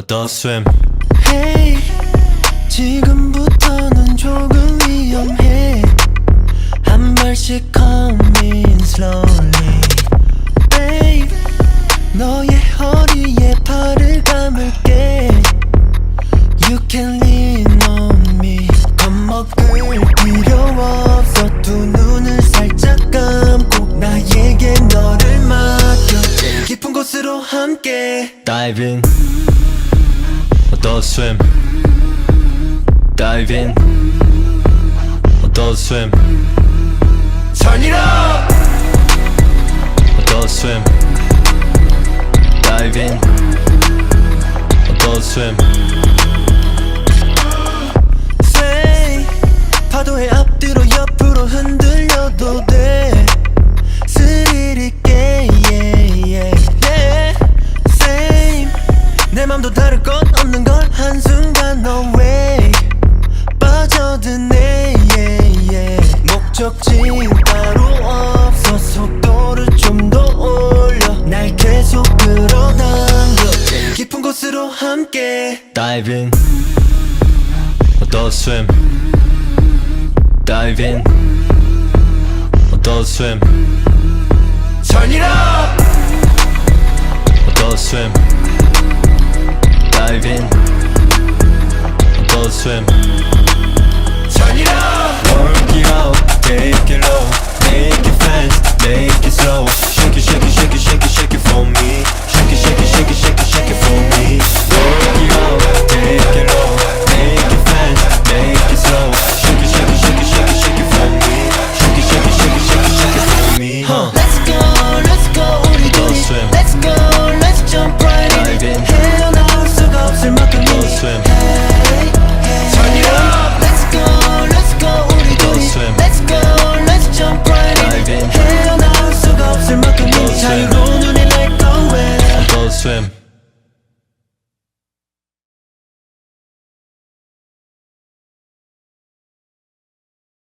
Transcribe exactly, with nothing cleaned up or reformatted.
The swim. Hey, 지금부터는 조금 위험해. 한 발씩 coming slowly. Babe, 너의 허리에 팔을 감을게. You can lean on me. 겁먹을 필요 없어. 두 눈을 살짝 감고 나에게 너를 맡겨. 제일 깊은 곳으로 함께 Dive in. The swim. Dive in. The swim. Turn it up. The swim. Dive in. The swim. Say, 파도에 앞뒤로 옆으로 흔들려도 돼. 스릴 있게 yeah, yeah, yeah. Same, 내 맘도 다를 것 없는 걸 한순간 away 빠져드네 yeah, yeah. 목적지 따로 없어. 속도를 좀 더 올려. 날 계속 끌어당겨. 제일 깊은 곳으로 함께 Dive in. The swim. Dive in. The swim. Turn it up. The swim. Dive in. The swim. Turn it up. Work it out, take it low, make it fast, make it slow. Shake it, shake it, shake it, shake it, shake it for me. Shake it, shake it, shake it, shake it, shake it for me. Work it out, take it low, make it fast, make it slow. Shake it, shake it, shake it, shake it, shake it for me. Shake it, shake it, shake it, shake it, shake it for me. Huh. Let's go, let's go 우리 둘이. swim. Let's go, let's jump right in. Dive in. 헤어나올 수가 없을 만큼 The swim. Hey, hey. Turn it up. Let's go, let's go 우리 둘이. swim. Let's go, let's jump right Dive in. in. 헤어나올 수가 없을 만큼 swim. 자유로운 눈이 like the wind. The swim.